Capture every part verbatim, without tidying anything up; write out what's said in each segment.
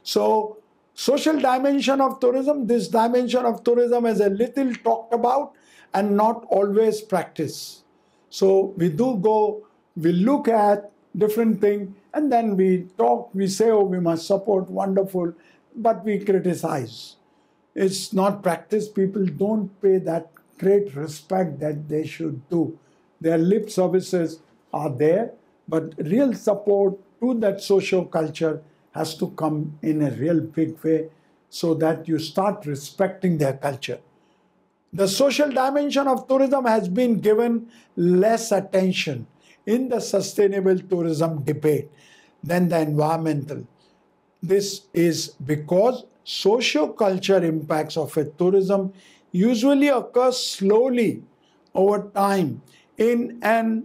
So, social dimension of tourism, this dimension of tourism is a little talked about and not always practiced. So, we do go, we look at different things, and then we talk, we say, oh, we must support, wonderful, but we criticize. It's not practiced. People don't pay that great respect that they should do. Their lip services are there, but real support to that social culture has to come in a real big way so that you start respecting their culture. The social dimension of tourism has been given less attention in the sustainable tourism debate than the environmental. This is because socio-culture impacts of a tourism usually occur slowly over time in an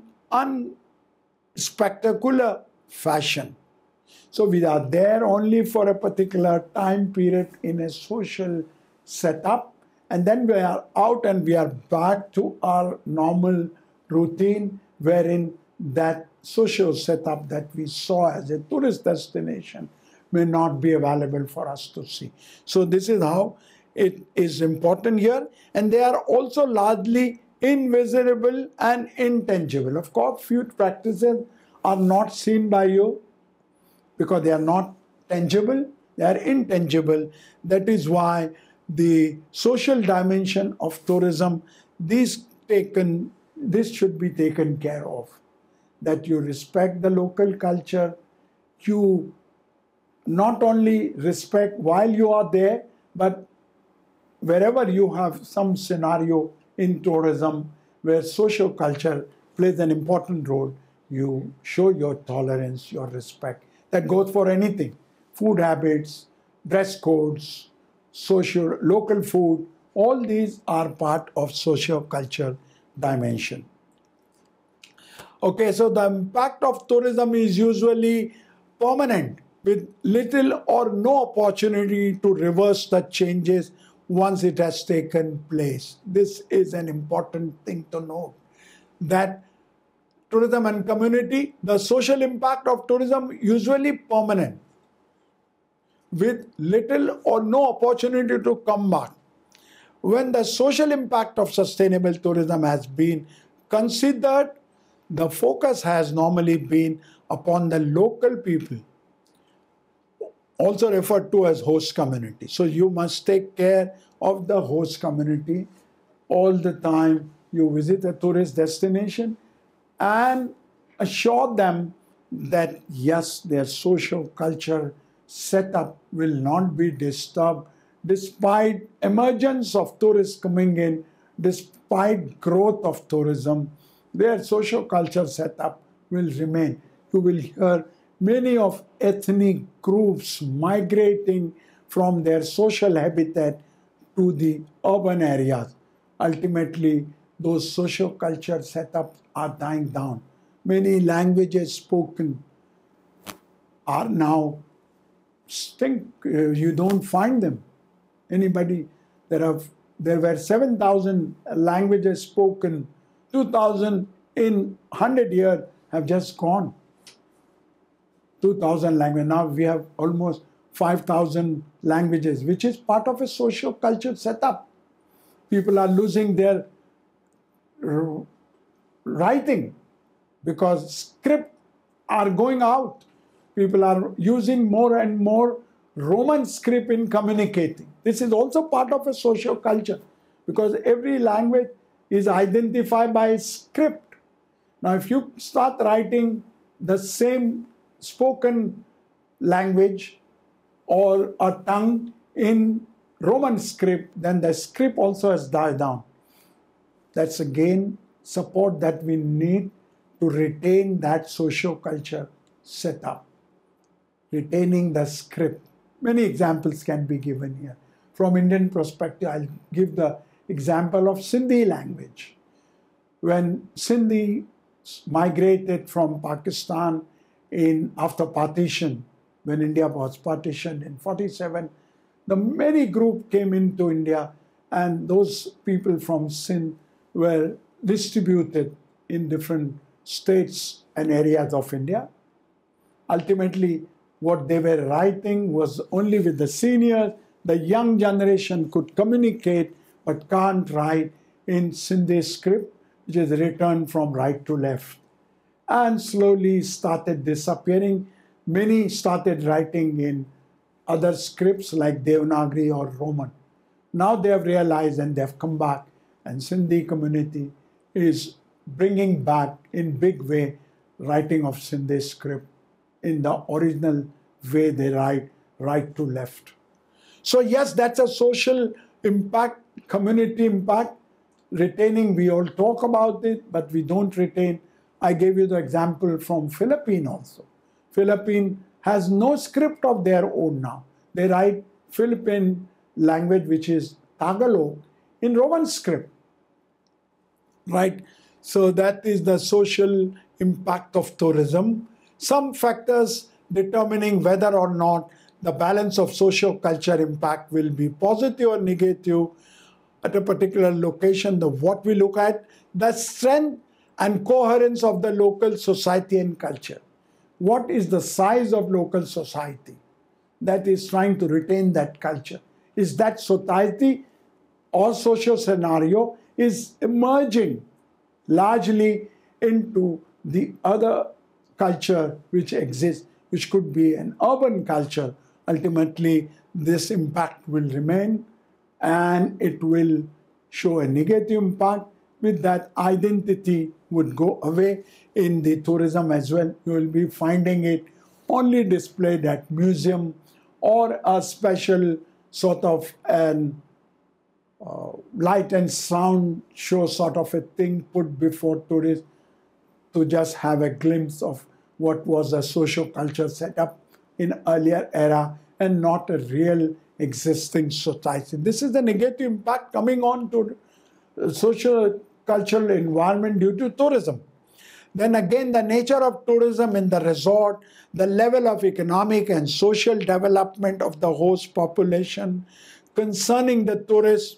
unspectacular fashion. So we are there only for a particular time period in a social setup, and then we are out and we are back to our normal routine wherein that social setup that we saw as a tourist destination may not be available for us to see. So this is how it is important here. And they are also largely invisible and intangible. Of course, few practices are not seen by you because they are not tangible, they are intangible. That is why the social dimension of tourism, this, taken, this should be taken care of. That you respect the local culture, you not only respect while you are there, but wherever you have some scenario in tourism where social culture plays an important role, you show your tolerance, your respect. That goes for anything. Food habits, dress codes, social, local food, all these are part of social culture dimension. Okay, so the impact of tourism is usually permanent, with little or no opportunity to reverse the changes once it has taken place. This is an important thing to know, that tourism and community, the social impact of tourism usually permanent, with little or no opportunity to come back. When the social impact of sustainable tourism has been considered, the focus has normally been upon the local people, also referred to as host community. So you must take care of the host community all the time you visit a tourist destination, and assure them that yes, their social culture setup will not be disturbed despite emergence of tourists coming in, despite growth of tourism, their social culture setup will remain. You will hear many of ethnic groups migrating from their social habitat to the urban areas. Ultimately, those social culture setups are dying down. Many languages spoken are now extinct. Uh, you don't find them. Anybody, there have there were seven thousand languages spoken, two thousand in one hundred years have just gone. two thousand languages. Now we have almost five thousand languages, which is part of a social culture setup. People are losing their writing because script are going out. People are using more and more Roman script in communicating. This is also part of a social culture because every language is identified by script. Now, if you start writing the same spoken language or a tongue in Roman script, then the script also has died down. That's again support that we need to retain that social culture setup. Retaining the script. Many examples can be given here. From Indian perspective, I'll give the example of Sindhi language. When Sindhi migrated from Pakistan in after partition, when India was partitioned in forty-seven, the many group came into India, and those people from Sindh were distributed in different states and areas of India. Ultimately, what they were writing was only with the seniors. The young generation could communicate but can't write in Sindhi script, which is written from right to left, and slowly started disappearing. Many started writing in other scripts like Devanagari or Roman. Now they have realized and they have come back, and Sindhi community is bringing back in big way writing of Sindhi script in the original way they write, right to left. So yes, that's a social impact, community impact. Retaining, we all talk about it, but we don't retain. I gave you the example from Philippines also. Philippines has no script of their own now. They write Philippine language, which is Tagalog, in Roman script, right? So that is the social impact of tourism. Some factors determining whether or not the balance of socio-culture impact will be positive or negative at a particular location. The what we look at, the strength and coherence of the local society and culture. What is the size of local society that is trying to retain that culture? Is that society or social scenario is emerging largely into the other culture which exists, which could be an urban culture? Ultimately, this impact will remain and it will show a negative impact. With that, identity would go away in the tourism as well. You will be finding it only displayed at museum or a special sort of an uh, light and sound show sort of a thing put before tourists to just have a glimpse of what was a social culture set up in earlier era and not a real existing society. This is the negative impact coming on to social cultural environment due to tourism. Then again, the nature of tourism in the resort, the level of economic and social development of the host population concerning the tourists.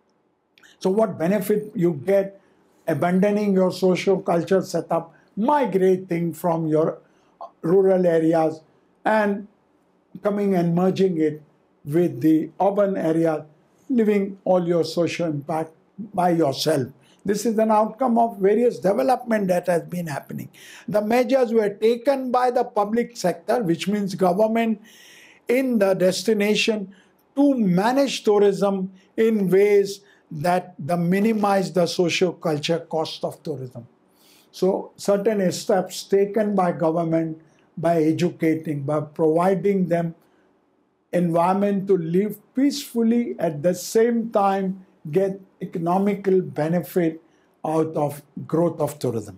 So what benefit you get abandoning your social culture setup, migrating from your rural areas and coming and merging it with the urban area, living all your social impact by yourself. This is an outcome of various development that has been happening. The measures were taken by the public sector, which means government in the destination, to manage tourism in ways that the minimize the socio-culture cost of tourism. So certain steps taken by government, by educating, by providing them environment to live peacefully, at the same time get economical benefit out of growth of tourism.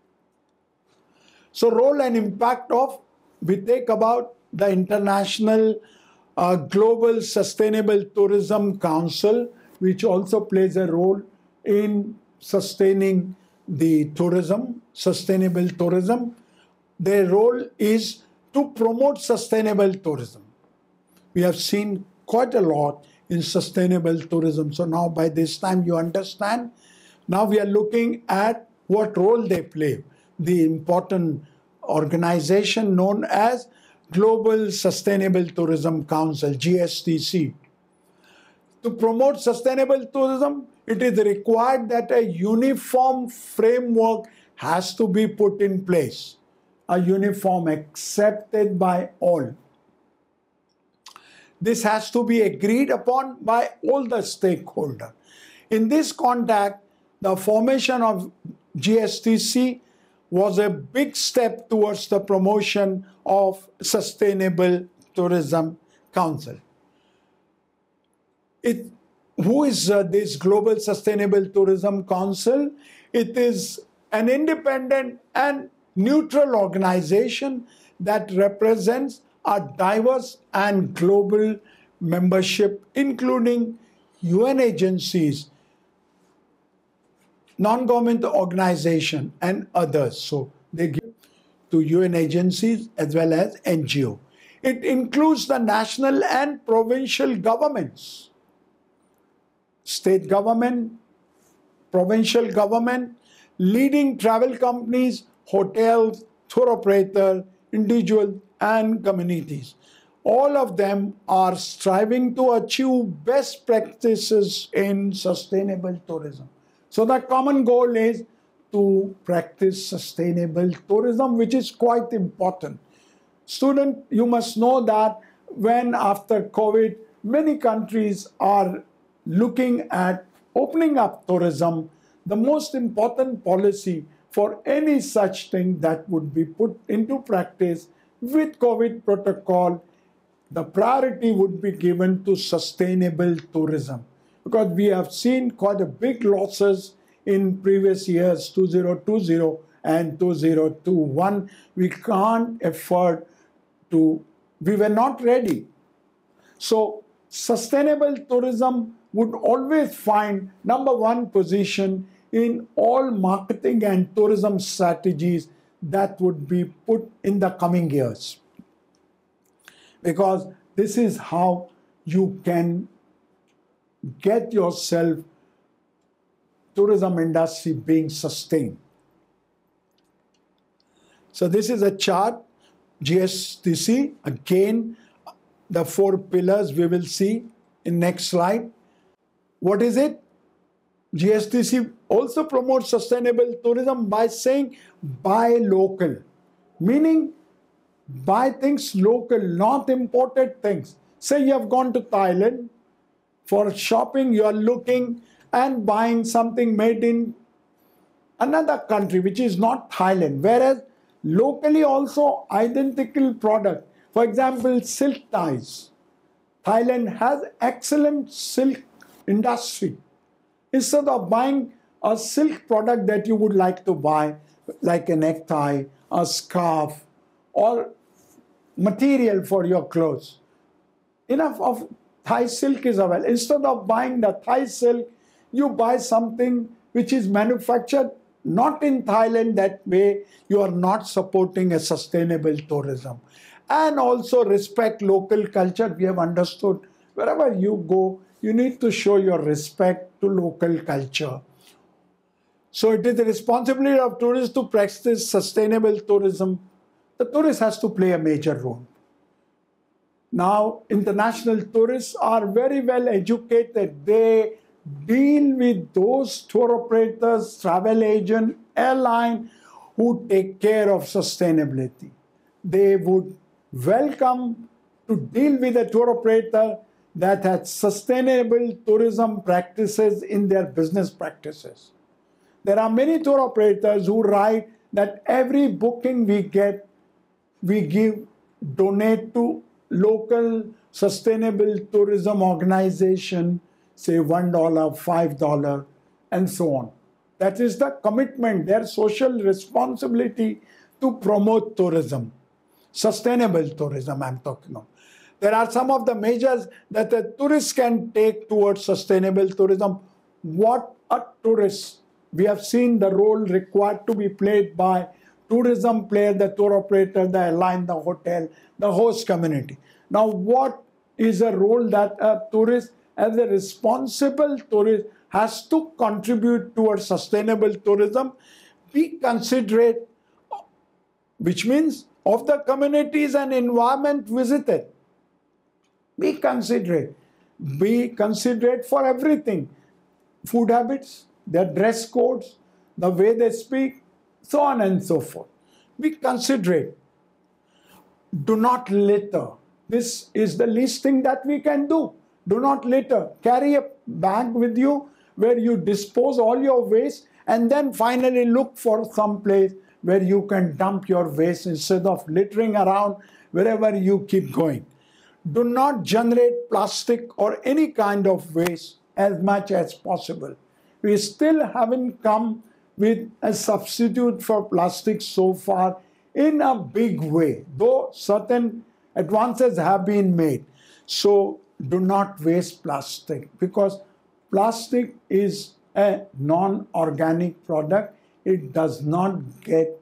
So role and impact of, we take about the International uh, Global Sustainable Tourism Council, which also plays a role in sustaining the tourism, sustainable tourism. Their role is to promote sustainable tourism. We have seen quite a lot in sustainable tourism. So now by this time you understand. Now we are looking at what role they play. The important organization known as Global Sustainable Tourism Council, G S T C. To promote sustainable tourism, it is required that a uniform framework has to be put in place. A uniform accepted by all. This has to be agreed upon by all the stakeholders. In this context, the formation of G S T C was a big step towards the promotion of Sustainable Tourism Council. It, who is uh, this Global Sustainable Tourism Council? It is an independent and neutral organization that represents a diverse and global membership, including U N agencies, non-government organizations, and others. So they give to U N agencies as well as N G O. It includes the national and provincial governments, state government, provincial government, leading travel companies, hotels, tour operators, individual and communities. All of them are striving to achieve best practices in sustainable tourism. So the common goal is to practice sustainable tourism, which is quite important. Student, you must know that when after COVID, many countries are looking at opening up tourism, the most important policy for any such thing that would be put into practice with COVID protocol, the priority would be given to sustainable tourism. Because we have seen quite a big losses in previous years, two thousand twenty and two thousand twenty-one. We can't afford to, we were not ready. So sustainable tourism would always find number one position in all marketing and tourism strategies that would be put in the coming years. Because this is how you can get yourself tourism industry being sustained. So this is a chart, G S T C, again, the four pillars we will see in next slide. What is it? G S T C also promotes sustainable tourism by saying buy local, meaning buy things local, not imported things. Say you have gone to Thailand for shopping, you are looking and buying something made in another country which is not Thailand, whereas locally also identical product. For example, silk ties. Thailand has excellent silk industry. Instead of buying a silk product that you would like to buy, like a necktie, a scarf, or material for your clothes, enough of Thai silk is available. Instead of buying the Thai silk, you buy something which is manufactured not in Thailand. That way you are not supporting a sustainable tourism. And also respect local culture. We have understood wherever you go, you need to show your respect to local culture. So it is the responsibility of tourists to practice sustainable tourism. The tourist has to play a major role. Now, international tourists are very well educated. They deal with those tour operators, travel agent, airline who take care of sustainability. They would welcome to deal with a tour operator that has sustainable tourism practices in their business practices. There are many tour operators who write that every booking we get, we give, donate to local sustainable tourism organization, say one dollar, five dollars, and so on. That is the commitment, their social responsibility to promote tourism. Sustainable tourism I'm talking about. There are some of the measures that the tourists can take towards sustainable tourism. What a tourist, we have seen the role required to be played by tourism player, the tour operator, the airline, the hotel, the host community. Now, what is a role that a tourist, as a responsible tourist, has to contribute towards sustainable tourism? Be considerate, which means of the communities and environment visited. Be considerate. Be considerate for everything. Food habits, their dress codes, the way they speak, so on and so forth. Be considerate. Do not litter. This is the least thing that we can do. Do not litter. Carry a bag with you where you dispose all your waste and then finally look for some place where you can dump your waste instead of littering around wherever you keep going. Do not generate plastic or any kind of waste as much as possible. We still haven't come with a substitute for plastic so far in a big way, though certain advances have been made. So do not waste plastic, because plastic is a non-organic product. It does not get,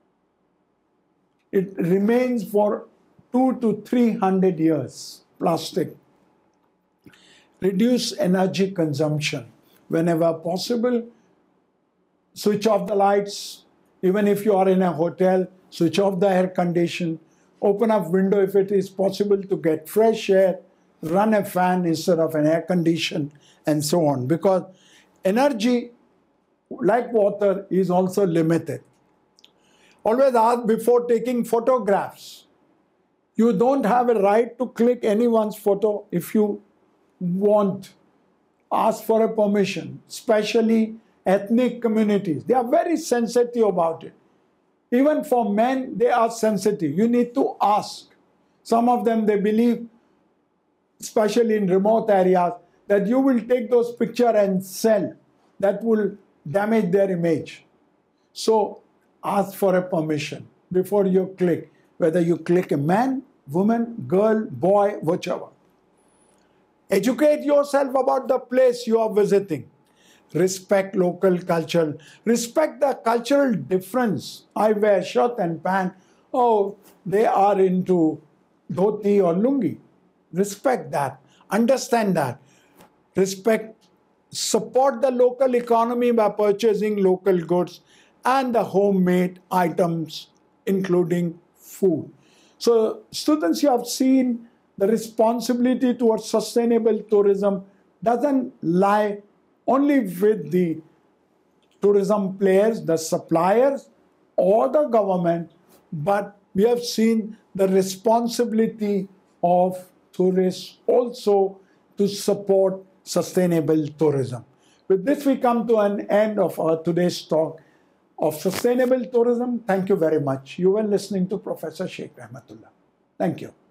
it remains for two to three hundred years, plastic. Reduce energy consumption. Whenever possible, switch off the lights. Even if you are in a hotel, switch off the air condition. open up window if it is possible to get fresh air, run a fan instead of an air condition, and so on. Because energy, like water, is also limited. Always ask before taking photographs. You don't have a right to click anyone's photo if you want. Ask for a permission, especially ethnic communities. They are very sensitive about it. Even for men, they are sensitive. You need to ask. Some of them, they believe, especially in remote areas, that you will take those pictures and sell. That will damage their image. So ask for a permission before you click, whether you click a man, woman, girl, boy, whichever. Educate yourself about the place you are visiting. Respect local culture. Respect the cultural difference. I wear shirt and pant. Oh, they are into dhoti or lungi. Respect that. Understand that. Respect. Support the local economy by purchasing local goods and the homemade items, including food. So, students, you have seen the responsibility towards sustainable tourism doesn't lie only with the tourism players, the suppliers, or the government, but we have seen the responsibility of tourists also to support sustainable tourism. With this, we come to an end of our today's talk of sustainable tourism. Thank you very much. You were listening to Professor Sheikh Rahmatullah. Thank you.